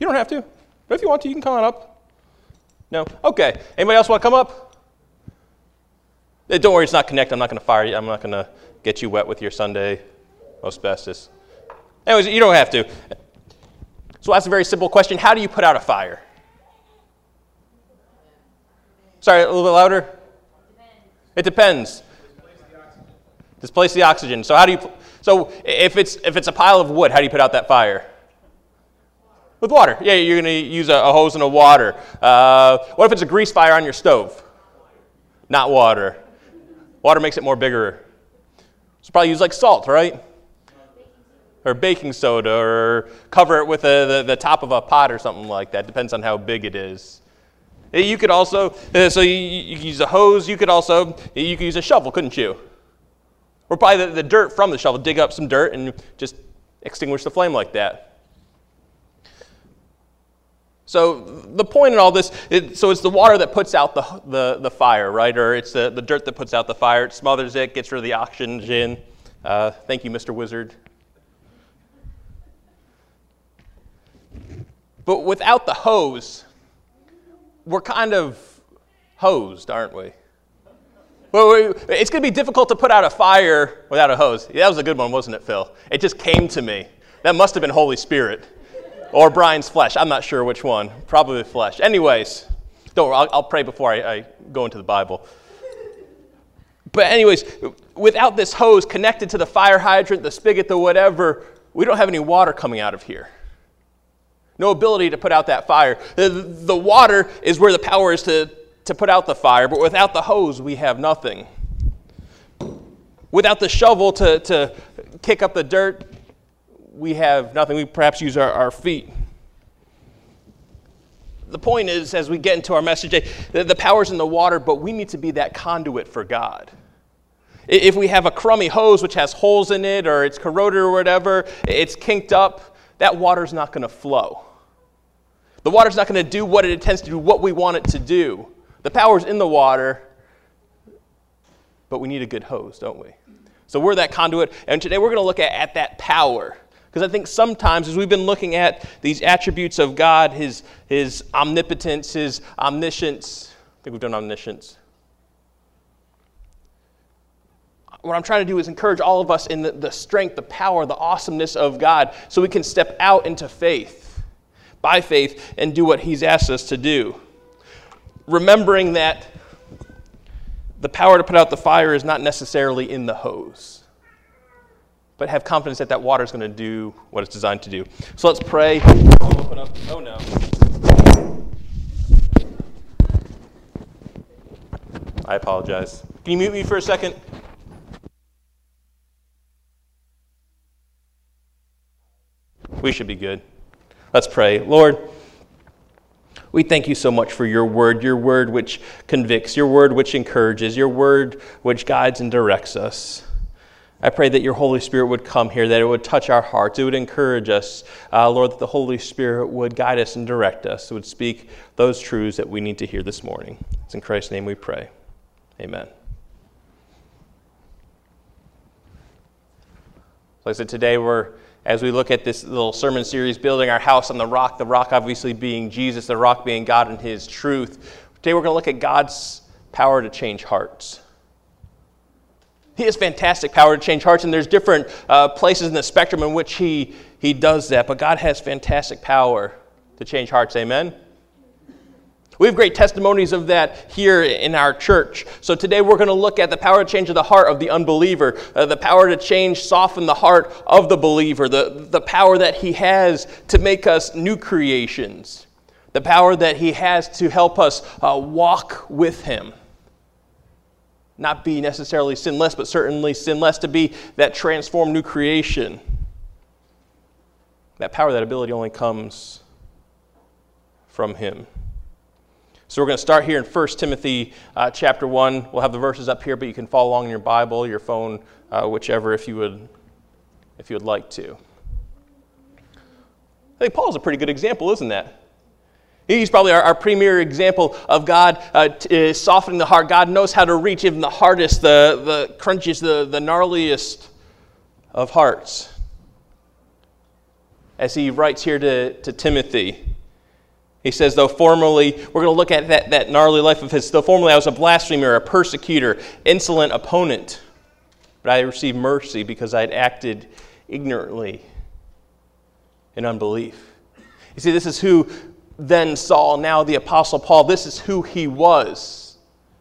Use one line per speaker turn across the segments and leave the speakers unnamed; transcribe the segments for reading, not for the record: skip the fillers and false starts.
You don't have to. But if you want to, you can come on up. No? Okay. Anybody else want to come up? Don't worry, it's not Connect. I'm not going to fire you. I'm not going to get you wet with your Sunday asbestos. Anyways, you don't have to. So that's a very simple question. How do you put out a fire? Sorry, a little bit louder? It depends. Displace the oxygen. So if it's a pile of wood, how do you put out that fire? With water. Yeah, you're going to use a hose and a water. What if it's a grease fire on your stove? Not water. Water makes it more bigger. So probably use like salt, right? Or baking soda, or cover it with the top of a pot or something like that. Depends on how big it is. You could also, so you could use a hose. You could use a shovel, couldn't you? Or probably the dirt from the shovel. Dig up some dirt and just extinguish the flame like that. So the point in all this, it's the water that puts out the fire, right? Or it's the dirt that puts out the fire. It smothers it, gets rid of the oxygen. Thank you, Mr. Wizard. But without the hose, we're kind of hosed, aren't we? Well, it's going to be difficult to put out a fire without a hose. Yeah, that was a good one, wasn't it, Phil? It just came to me. That must have been Holy Spirit. Or Brian's flesh. I'm not sure which one. Probably flesh. Anyways, I'll pray before I go into the Bible. But anyways, without this hose connected to the fire hydrant, the spigot, the whatever, we don't have any water coming out of here. No ability to put out that fire. The water is where the power is to put out the fire, but without the hose, we have nothing. Without the shovel to kick up the dirt, we have nothing. We perhaps use our feet. The point is, as we get into our message today, the power's in the water, but we need to be that conduit for God. If we have a crummy hose which has holes in it, or it's corroded or whatever, it's kinked up, that water's not going to flow. The water's not going to do what it intends to do, what we want it to do. The power's in the water, but we need a good hose, don't we? So we're that conduit, and today we're going to look at that power. Because I think sometimes, as we've been looking at these attributes of God, his omnipotence, his omniscience, I think we've done omniscience. What I'm trying to do is encourage all of us in the strength, the power, the awesomeness of God, so we can step out into faith, by faith, and do what he's asked us to do. Remembering that the power to put out the fire is not necessarily in the hose, but have confidence that that water is going to do what it's designed to do. So let's pray. Open up. Oh, no. I apologize. Can you mute me for a second? We should be good. Let's pray. Lord, we thank you so much for your word which convicts, your word which encourages, your word which guides and directs us. I pray that your Holy Spirit would come here, that it would touch our hearts, it would encourage us. Lord, that the Holy Spirit would guide us and direct us, it would speak those truths that we need to hear this morning. It's in Christ's name we pray. Amen. So I said today as we look at this little sermon series, building our house on the rock obviously being Jesus, the rock being God and his truth. Today we're going to look at God's power to change hearts. He has fantastic power to change hearts, and there's different places in the spectrum in which he does that, but God has fantastic power to change hearts. Amen? We have great testimonies of that here in our church. So today we're going to look at the power to change the heart of the unbeliever, the power to change, soften the heart of the believer, the power that he has to make us new creations, the power that he has to help us walk with him. Not be necessarily sinless, but certainly sinless, to be that transformed new creation. That power, that ability only comes from him. So we're going to start here in 1 Timothy chapter 1. We'll have the verses up here, but you can follow along in your Bible, your phone, whichever, if you would like to. I think Paul's a pretty good example, isn't that? He's probably our premier example of God softening the heart. God knows how to reach even the hardest, the crunchiest, the gnarliest of hearts. as he writes here to Timothy. He says, though formerly, we're going to look at that gnarly life of his. Though formerly I was a blasphemer, a persecutor, insolent opponent, but I received mercy because I had acted ignorantly in unbelief. You see, this is who then Saul, now the Apostle Paul, this is who he was.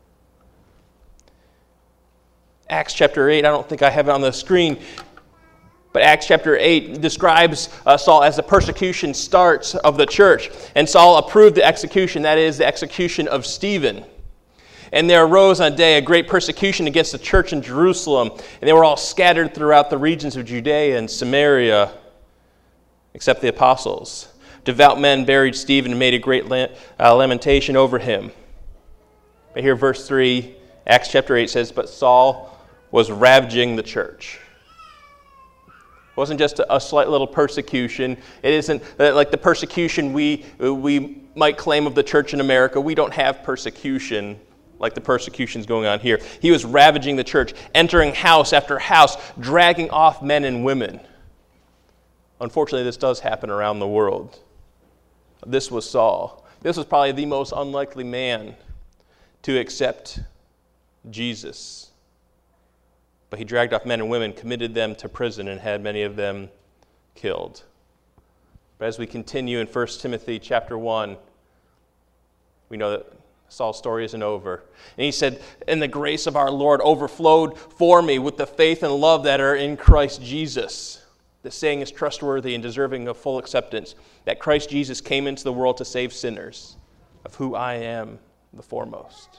Acts chapter 8, I don't think I have it on the screen, but Acts chapter 8 describes Saul as the persecution starts of the church. And Saul approved the execution, that is, the execution of Stephen. And there arose on a day a great persecution against the church in Jerusalem, and they were all scattered throughout the regions of Judea and Samaria, except the apostles. Devout men buried Stephen and made a great lamentation over him. But here verse 3, Acts chapter 8 says, but Saul was ravaging the church. It wasn't just a slight little persecution. It isn't like the persecution we might claim of the church in America. We don't have persecution like the persecution's going on here. He was ravaging the church, entering house after house, dragging off men and women. Unfortunately, this does happen around the world. This was Saul. This was probably the most unlikely man to accept Jesus. But he dragged off men and women, committed them to prison, and had many of them killed. But as we continue in 1 Timothy chapter 1, we know that Saul's story isn't over. And he said, and the grace of our Lord overflowed for me with the faith and love that are in Christ Jesus. The saying is trustworthy and deserving of full acceptance, that Christ Jesus came into the world to save sinners, of who I am the foremost.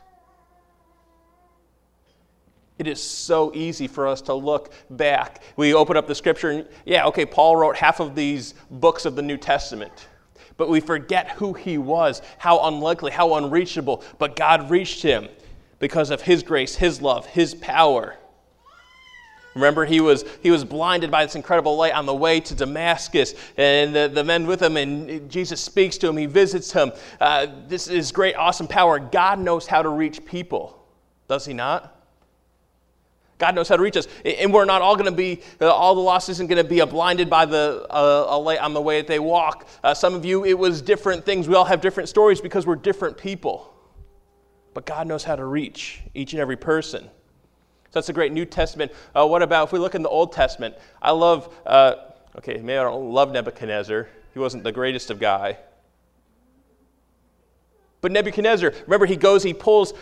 It is so easy for us to look back. We open up the scripture and, Paul wrote half of these books of the New Testament. But we forget who he was, how unlikely, how unreachable. But God reached him because of his grace, his love, his power. Remember, he was blinded by this incredible light on the way to Damascus, and the men with him, and Jesus speaks to him, he visits him. This is great, awesome power. God knows how to reach people, does he not? God knows how to reach us. And we're not all going to be, all the lost isn't going to be blinded by a light on the way that they walk. Some of you, it was different things. We all have different stories because we're different people. But God knows how to reach each and every person. So that's a great New Testament. What about if we look in the Old Testament? I love, maybe I don't love Nebuchadnezzar. He wasn't the greatest of guy. But Nebuchadnezzar, remember, he pulls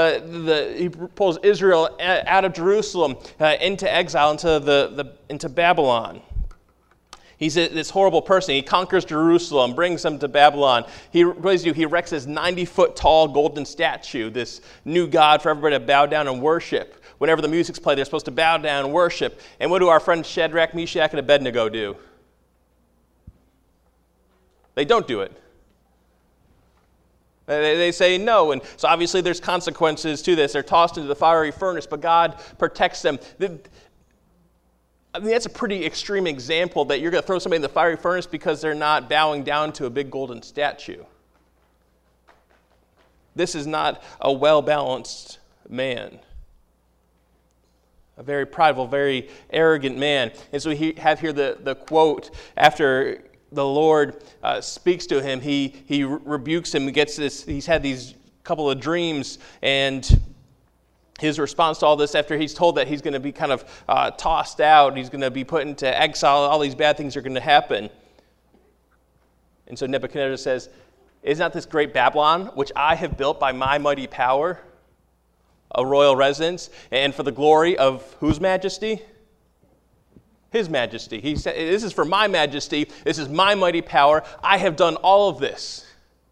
Israel out of Jerusalem into exile, into Babylon. He's this horrible person. He conquers Jerusalem, brings them to Babylon. He erects this 90-foot tall golden statue, this new god for everybody to bow down and worship. Whenever the music's played, they're supposed to bow down and worship. And what do our friends Shadrach, Meshach, and Abednego do? They don't do it. They say no, and so obviously there's consequences to this. They're tossed into the fiery furnace, but God protects them. I mean, that's a pretty extreme example that you're going to throw somebody in the fiery furnace because they're not bowing down to a big golden statue. This is not a well-balanced man. A very prideful, very arrogant man. And so we have here the quote after the Lord speaks to him. He rebukes him. He's had these couple of dreams, and his response to all this, after he's told that he's going to be kind of tossed out, he's going to be put into exile, all these bad things are going to happen. And so Nebuchadnezzar says, "Is not this great Babylon, which I have built by my mighty power, a royal residence, and for the glory of whose majesty? His majesty." He said, "This is for my majesty. This is my mighty power. I have done all of this."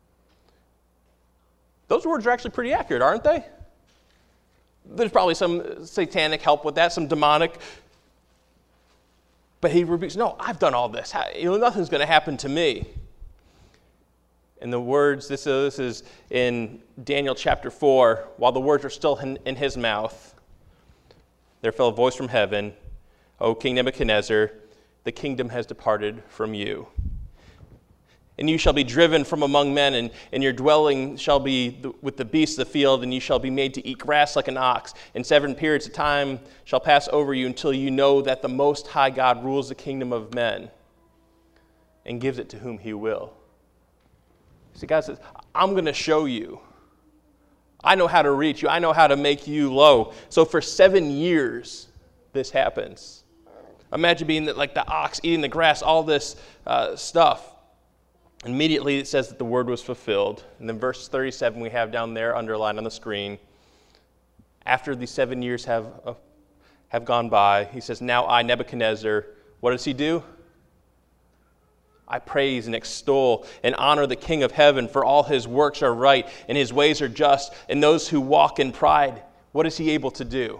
Those words are actually pretty accurate, aren't they? There's probably some satanic help with that, some demonic. But he rebukes, "No, I've done all this. Nothing's going to happen to me." And the words, this is in Daniel chapter 4, while the words are still in his mouth, there fell a voice from heaven, "O King Nebuchadnezzar, the kingdom has departed from you. And you shall be driven from among men, and your dwelling shall be with the beasts of the field, and you shall be made to eat grass like an ox. And 7 periods of time shall pass over you until you know that the Most High God rules the kingdom of men. and gives it to whom he will. See, God says, I'm going to show you. I know how to reach you. I know how to make you low. So for 7 years, this happens. Imagine being like the ox eating the grass, all this stuff. Immediately it says that the word was fulfilled. And then verse 37 we have down there underlined on the screen. After these 7 years have gone by, he says, now I, Nebuchadnezzar, what does he do? I praise and extol and honor the King of heaven, for all his works are right and his ways are just, and those who walk in pride, what is he able to do?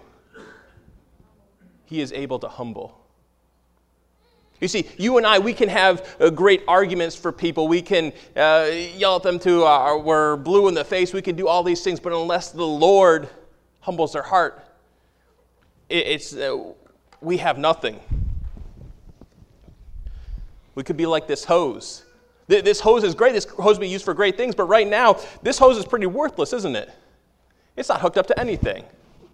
He is able to humble. You see, you and I, we can have great arguments for people. We can yell at them we're blue in the face. We can do all these things, but unless the Lord humbles their heart, we have nothing. We could be like this hose. This hose is great. This hose will be used for great things, but right now, this hose is pretty worthless, isn't it? It's not hooked up to anything.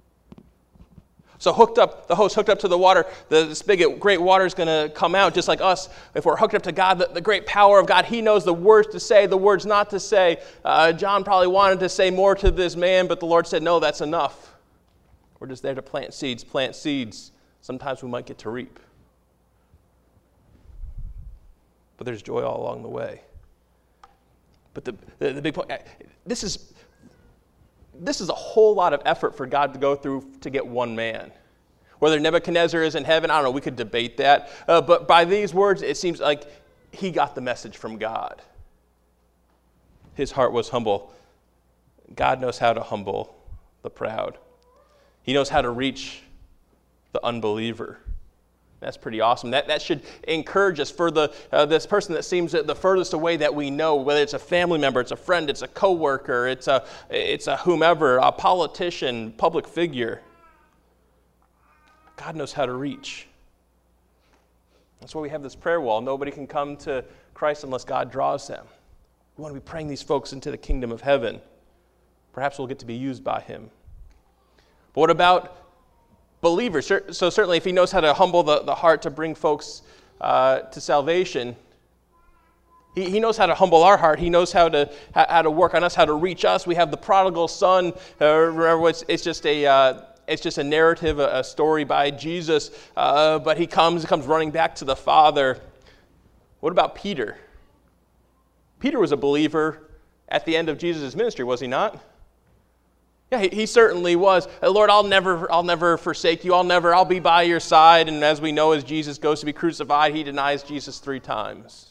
So the hose hooked up to the water, the spigot, great water is going to come out, just like us. If we're hooked up to God, the great power of God, he knows the words to say, the words not to say. John probably wanted to say more to this man, but the Lord said, no, that's enough. We're just there to plant seeds. Plant seeds. Sometimes we might get to reap. But there's joy all along the way. But the big point, this is a whole lot of effort for God to go through to get one man. Whether Nebuchadnezzar is in heaven, I don't know, we could debate that. But by these words, it seems like he got the message from God. His heart was humble. God knows how to humble the proud. He knows how to reach the unbeliever. That's pretty awesome. That should encourage us for this person that seems the furthest away that we know, whether it's a family member, it's a friend, it's a coworker, it's a whomever, a politician, public figure. God knows how to reach. That's why we have this prayer wall. Nobody can come to Christ unless God draws them. We want to be praying these folks into the kingdom of heaven. Perhaps we'll get to be used by him. But what about believers? So certainly if he knows how to humble the heart to bring folks to salvation, he knows how to humble our heart. He knows how to work on us, how to reach us. We have the prodigal son. Remember, it's just a narrative, a story by Jesus, but he comes running back to the Father. What about Peter? Peter was a believer at the end of Jesus' ministry, was he not? Yeah, he certainly was. Lord, I'll never forsake you. I'll be by your side. And as we know, as Jesus goes to be crucified, he denies Jesus 3 times.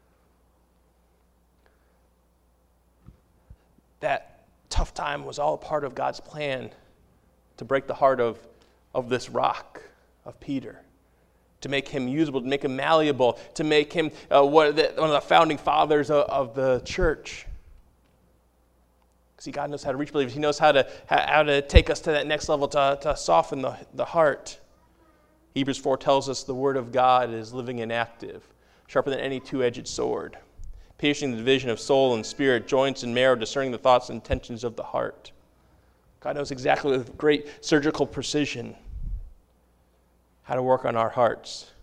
That tough time was all a part of God's plan to break the heart of this rock, of Peter, to make him usable, to make him malleable, to make him one of the founding fathers of the church. See, God knows how to reach believers. He knows how to take us to that next level, to soften the heart. Hebrews 4 tells us the word of God is living and active, sharper than any two-edged sword, piercing the division of soul and spirit, joints and marrow, discerning the thoughts and intentions of the heart. God knows exactly with great surgical precision how to work on our hearts.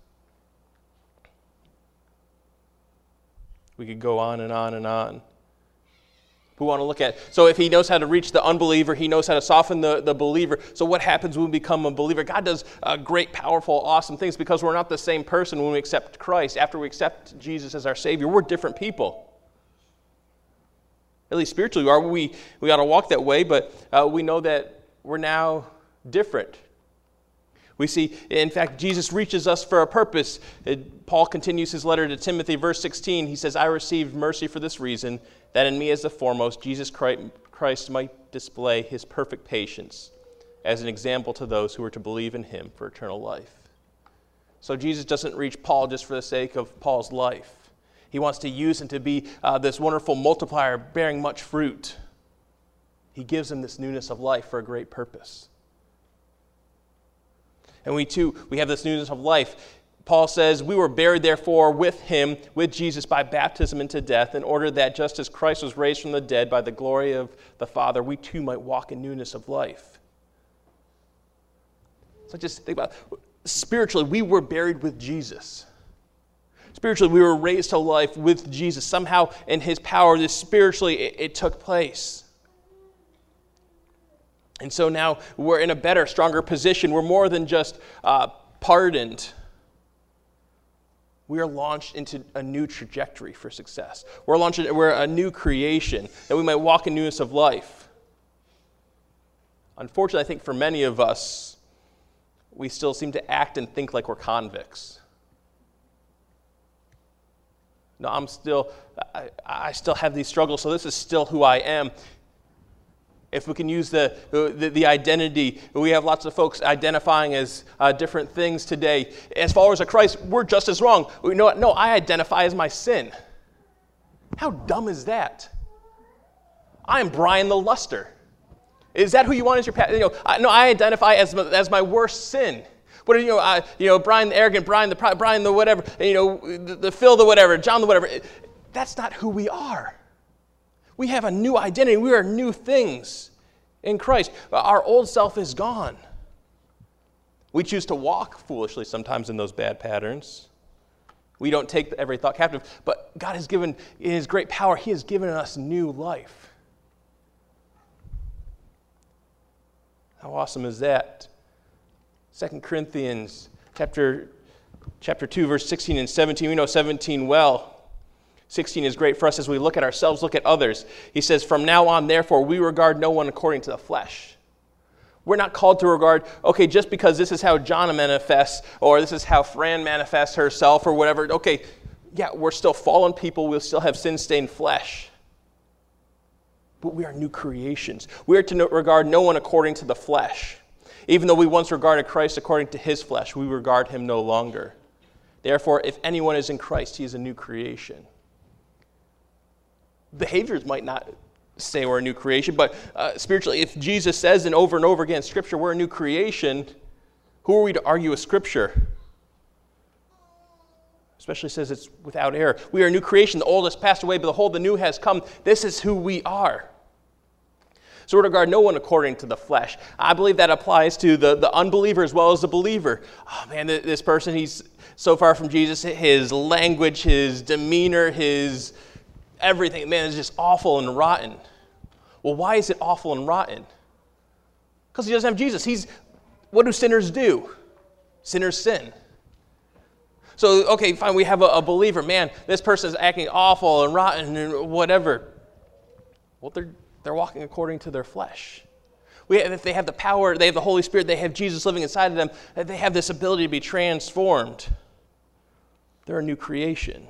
We could go on and on and on. We want to look at. So if he knows how to reach the unbeliever, he knows how to soften the believer. So what happens when we become a believer? God does great, powerful, awesome things because we're not the same person when we accept Christ. After we accept Jesus as our Savior, we're different people. At least spiritually, we got to walk that way, but we know that we're now different. We see, in fact, Jesus reaches us for a purpose. Paul continues his letter to Timothy, verse 16. He says, I received mercy for this reason, that in me as the foremost, Jesus Christ might display his perfect patience as an example to those who are to believe in him for eternal life. So Jesus doesn't reach Paul just for the sake of Paul's life. He wants to use him to be this wonderful multiplier bearing much fruit. He gives him this newness of life for a great purpose. And we have this newness of life. Paul says, we were buried therefore with him, with Jesus, by baptism into death, in order that just as Christ was raised from the dead by the glory of the Father, we too might walk in newness of life. So just think about it. Spiritually, we were buried with Jesus. Spiritually, we were raised to life with Jesus. Somehow in his power, this spiritually, it took place. And so now we're in a better, stronger position. We're more than just pardoned. We are launched into a new trajectory for success. We're a new creation, that we might walk in newness of life. Unfortunately, I think for many of us, we still seem to act and think like we're convicts. No, I still have these struggles, so this is still who I am. If we can use the identity, we have lots of folks identifying as different things today. As followers of Christ, we're just as wrong. No, I identify as my sin. How dumb is that? I am Brian the Luster. Is that who you want as your pastor? No, I identify as my worst sin. What are Brian the arrogant, Brian the whatever, the Phil the whatever, John the whatever. That's not who we are. We have a new identity. We are new things in Christ. Our old self is gone. We choose to walk foolishly sometimes in those bad patterns. We don't take every thought captive. But God has given, in his great power, he has given us new life. How awesome is that? 2 Corinthians chapter 2, verse 16 and 17. We know 17 well. 16 is great for us as we look at ourselves, look at others. He says, from now on, therefore, we regard no one according to the flesh. We're not called to regard, okay, just because this is how John manifests, or this is how Fran manifests herself, or whatever. Okay, yeah, we're still fallen people. We'll still have sin-stained flesh. But we are new creations. We are to regard no one according to the flesh. Even though we once regarded Christ according to his flesh, we regard him no longer. Therefore, if anyone is in Christ, he is a new creation. Behaviors might not say we're a new creation, but spiritually, if Jesus says and over again in Scripture, we're a new creation, who are we to argue with Scripture? Especially says it's without error. We are a new creation. The old has passed away, but behold, the new has come. This is who we are. So we regard no one according to the flesh. I believe that applies to the unbeliever as well as the believer. Oh man, this person, he's so far from Jesus. His language, his demeanor, his everything, man, is just awful and rotten. Well, why is it awful and rotten? Because he doesn't have Jesus. What do sinners do? Sinners sin. So, okay, fine, we have a believer. Man, this person is acting awful and rotten and whatever. Well, they're walking according to their flesh. If they have the power, they have the Holy Spirit, they have Jesus living inside of them, they have this ability to be transformed. They're a new creation.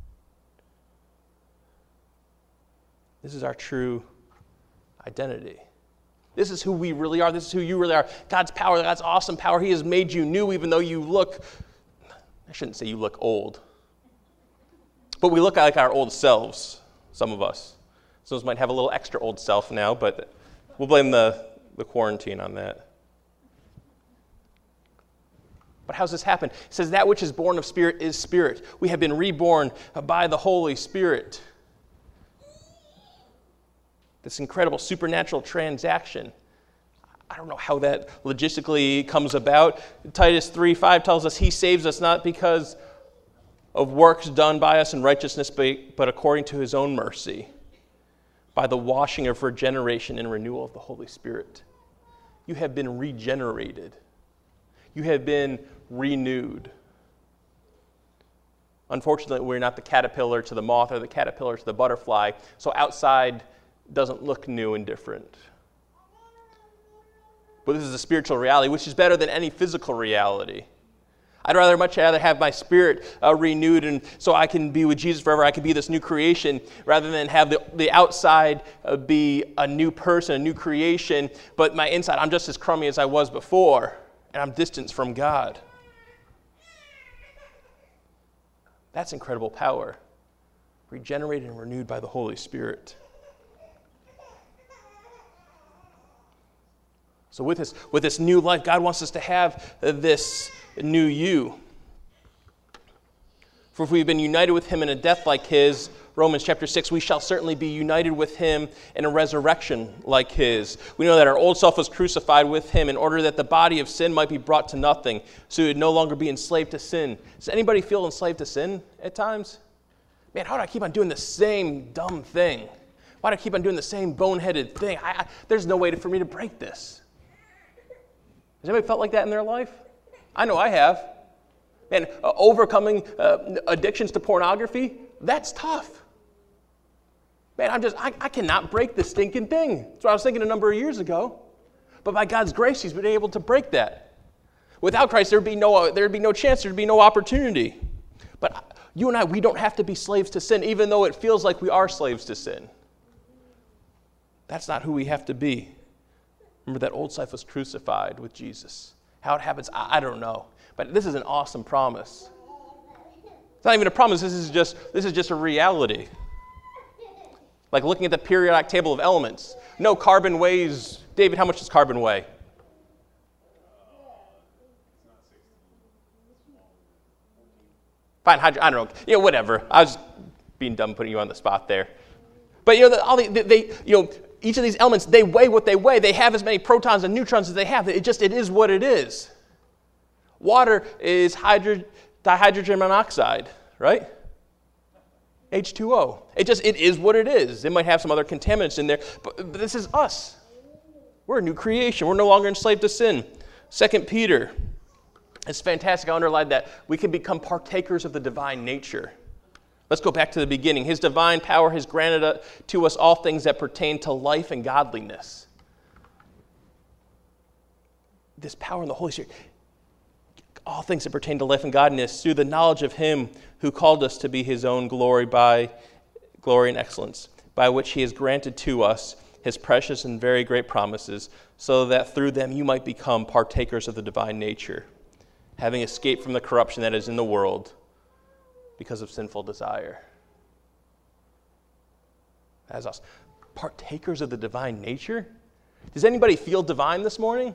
This is our true identity. This is who we really are. This is who you really are. God's power, God's awesome power. He has made you new even though you look, I shouldn't say you look old, but we look like our old selves, some of us. Some of us might have a little extra old self now, but we'll blame the quarantine on that. But how does this happen? It says that which is born of spirit is spirit. We have been reborn by the Holy Spirit. This incredible supernatural transaction. I don't know how that logistically comes about. Titus 3:5 tells us he saves us not because of works done by us in righteousness, but according to his own mercy, by the washing of regeneration and renewal of the Holy Spirit. You have been regenerated. You have been renewed. Unfortunately, we're not the caterpillar to the moth or the caterpillar to the butterfly, so outside doesn't look new and different. But this is a spiritual reality, which is better than any physical reality. I'd much rather have my spirit renewed, and so I can be with Jesus forever. I can be this new creation, rather than have the outside be a new person, a new creation, but my inside, I'm just as crummy as I was before, and I'm distanced from God. That's incredible power. Regenerated and renewed by the Holy Spirit. So with this new life, God wants us to have this new you. For if we've been united with him in a death like his, Romans chapter 6, we shall certainly be united with him in a resurrection like his. We know that our old self was crucified with him in order that the body of sin might be brought to nothing, so we would no longer be enslaved to sin. Does anybody feel enslaved to sin at times? Man, how do I keep on doing the same dumb thing? Why do I keep on doing the same boneheaded thing? There's no way for me to break this. Has anybody felt like that in their life? I know I have. Man, overcoming addictions to pornography, that's tough. Man, I cannot break this stinking thing. That's what I was thinking a number of years ago. But by God's grace, he's been able to break that. Without Christ, there'd be no chance, there'd be no opportunity. But you and I, we don't have to be slaves to sin, even though it feels like we are slaves to sin. That's not who we have to be. Remember, that old self was crucified with Jesus. How it happens, I don't know. But this is an awesome promise. It's not even a promise, this is just a reality. Like looking at the periodic table of elements. No, carbon weighs, David, how much does carbon weigh? Fine, I don't know. Whatever. I was being dumb putting you on the spot there. But each of these elements, they weigh what they weigh. They have as many protons and neutrons as they have. It is what it is. Water is dihydrogen monoxide, right? H2O. It is what it is. It might have some other contaminants in there, but this is us. We're a new creation. We're no longer enslaved to sin. 2 Peter. It's fantastic. I underline that. We can become partakers of the divine nature. Let's go back to the beginning. His divine power has granted to us all things that pertain to life and godliness. This power in the Holy Spirit, all things that pertain to life and godliness, through the knowledge of him who called us to be his own glory and excellence, by which he has granted to us his precious and very great promises, so that through them you might become partakers of the divine nature, having escaped from the corruption that is in the world because of sinful desire. That's us. Partakers of the divine nature? Does anybody feel divine this morning?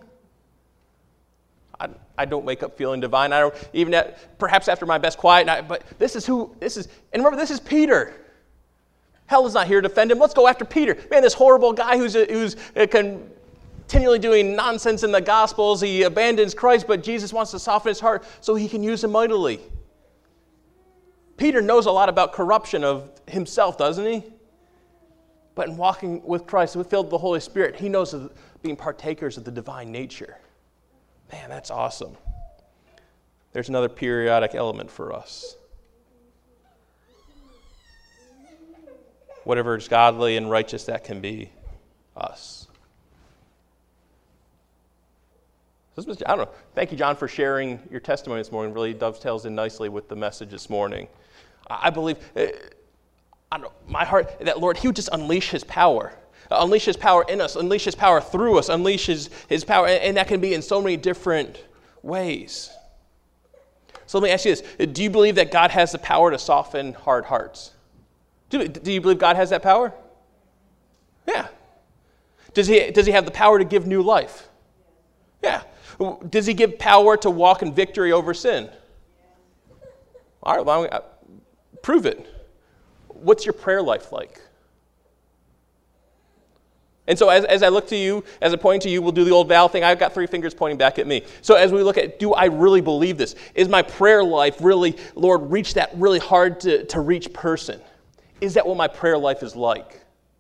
I don't wake up feeling divine. I don't even perhaps after my best quiet night, but this is. And remember, this is Peter. Hell is not here to defend him. Let's go after Peter. Man, this horrible guy who's continually doing nonsense in the Gospels. He abandons Christ, but Jesus wants to soften his heart so he can use him mightily. Peter knows a lot about corruption of himself, doesn't he? But in walking with Christ, filled with the Holy Spirit, he knows of being partakers of the divine nature. Man, that's awesome. There's another periodic element for us. Whatever is godly and righteous, that can be us. I don't know. Thank you, John, for sharing your testimony this morning. It really dovetails in nicely with the message this morning. I believe, my heart, that Lord, he would just unleash his power. Unleash his power in us. Unleash his power through us. Unleash his power. And that can be in so many different ways. So let me ask you this. Do you believe that God has the power to soften hard hearts? Do you believe God has that power? Yeah. Does he have the power to give new life? Yeah. Does he give power to walk in victory over sin? All right, well, prove it. What's your prayer life like? And so as I look to you, as I point to you, we'll do the old Val thing. I've got 3 fingers pointing back at me. So as we look at, do I really believe this? Is my prayer life really, Lord, reach that really hard to reach person? Is that what my prayer life is like?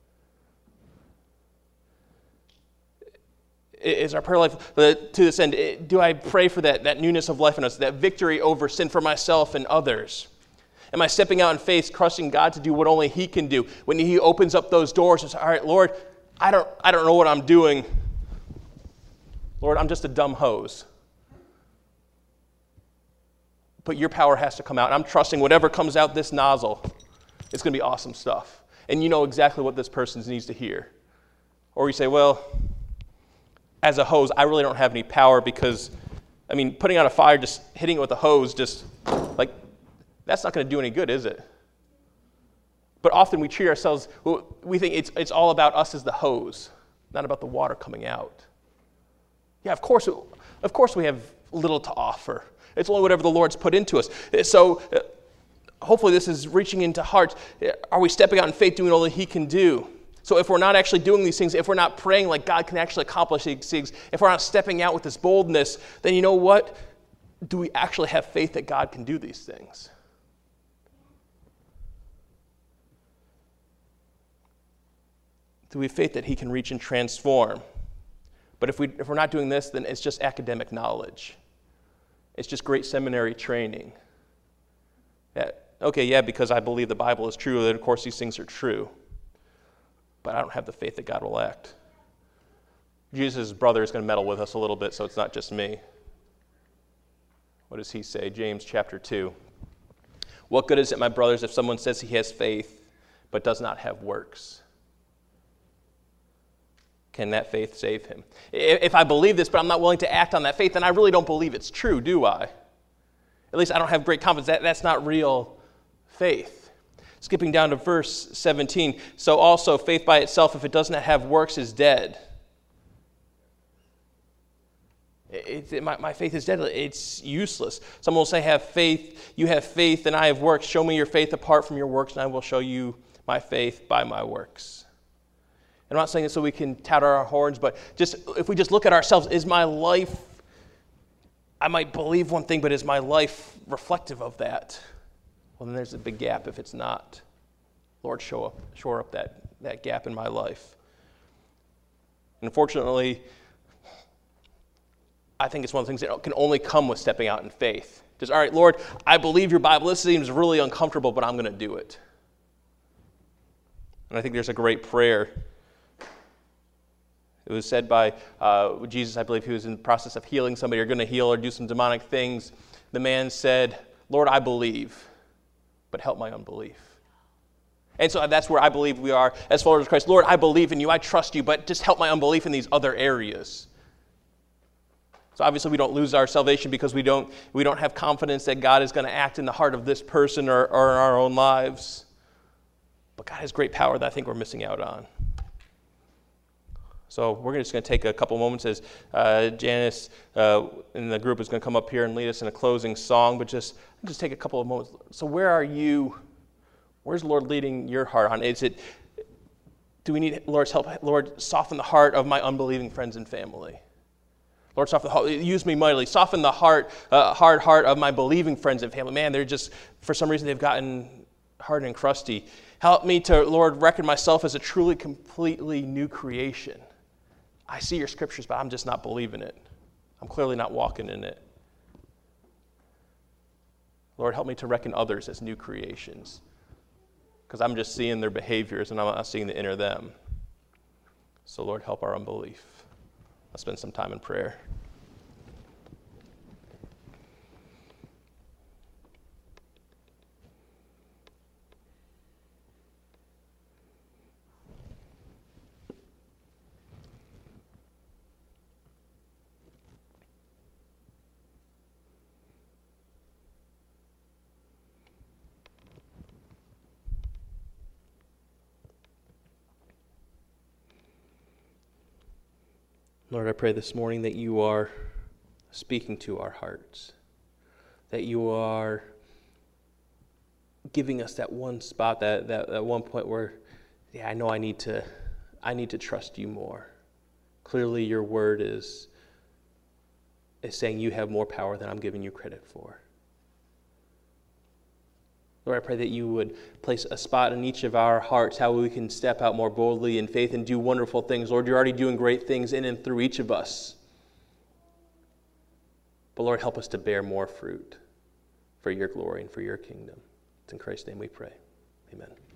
Is our prayer life to this end? Do I pray for that newness of life in us, that victory over sin for myself and others? Am I stepping out in faith, trusting God to do what only he can do? When he opens up those doors and says, all right, Lord, I don't know what I'm doing. Lord, I'm just a dumb hose. But your power has to come out. And I'm trusting whatever comes out this nozzle, it's going to be awesome stuff. And you know exactly what this person needs to hear. Or you say, well, as a hose, I really don't have any power because, putting out a fire, just hitting it with a hose, that's not going to do any good, is it? But often we treat ourselves, we think it's all about us as the hose, not about the water coming out. Yeah, of course we have little to offer. It's only whatever the Lord's put into us. So hopefully this is reaching into hearts. Are we stepping out in faith, doing all that he can do? So if we're not actually doing these things, if we're not praying like God can actually accomplish these things, if we're not stepping out with this boldness, then you know what? Do we actually have faith that God can do these things? Do we have faith that he can reach and transform? But if we're not doing this, then it's just academic knowledge. It's just great seminary training. Because I believe the Bible is true, then of course these things are true. But I don't have the faith that God will act. Jesus' brother is going to meddle with us a little bit, so it's not just me. What does he say? James chapter 2. What good is it, my brothers, if someone says he has faith but does not have works? Can that faith save him? If I believe this but I'm not willing to act on that faith, then I really don't believe it's true, do I? At least I don't have great confidence. That's not real faith. Skipping down to verse 17. So also, faith by itself, if it does not have works, is dead. My faith is dead. It's useless. Someone will say, have faith. You have faith and I have works. Show me your faith apart from your works, and I will show you my faith by my works. I'm not saying this so we can tout our horns, but just if we just look at ourselves, is my life, I might believe one thing, but is my life reflective of that? Well, then there's a big gap if it's not. Lord, shore up that gap in my life. And unfortunately, I think it's one of the things that can only come with stepping out in faith. Just, all right, Lord, I believe your Bible. This seems really uncomfortable, but I'm going to do it. And I think there's a great prayer. It was said by Jesus, I believe he was in the process of healing somebody or going to heal or do some demonic things. The man said, Lord, I believe, but help my unbelief. And so that's where I believe we are as followers of Christ. Lord, I believe in you, I trust you, but just help my unbelief in these other areas. So obviously we don't lose our salvation because we don't have confidence that God is going to act in the heart of this person or in our own lives. But God has great power that I think we're missing out on. So we're just going to take a couple moments as Janice in the group is going to come up here and lead us in a closing song, but just take a couple of moments. So where are you? Where's the Lord leading your heart on? Do we need Lord's help? Lord, soften the heart of my unbelieving friends and family. Lord, soften the heart. Use me mightily. Soften the hard heart of my believing friends and family. Man, they're just, for some reason, they've gotten hard and crusty. Help me to, Lord, reckon myself as a truly, completely new creation. I see your scriptures, but I'm just not believing it. I'm clearly not walking in it. Lord, help me to reckon others as new creations, because I'm just seeing their behaviors and I'm not seeing the inner them. So, Lord, help our unbelief. Let's spend some time in prayer. Lord, I pray this morning that you are speaking to our hearts, that you are giving us that one spot, that one point where, I know I need to trust you more. Clearly, your word is saying you have more power than I'm giving you credit for. Lord, I pray that you would place a spot in each of our hearts, how we can step out more boldly in faith and do wonderful things. Lord, you're already doing great things in and through each of us. But Lord, help us to bear more fruit for your glory and for your kingdom. It's in Christ's name we pray. Amen.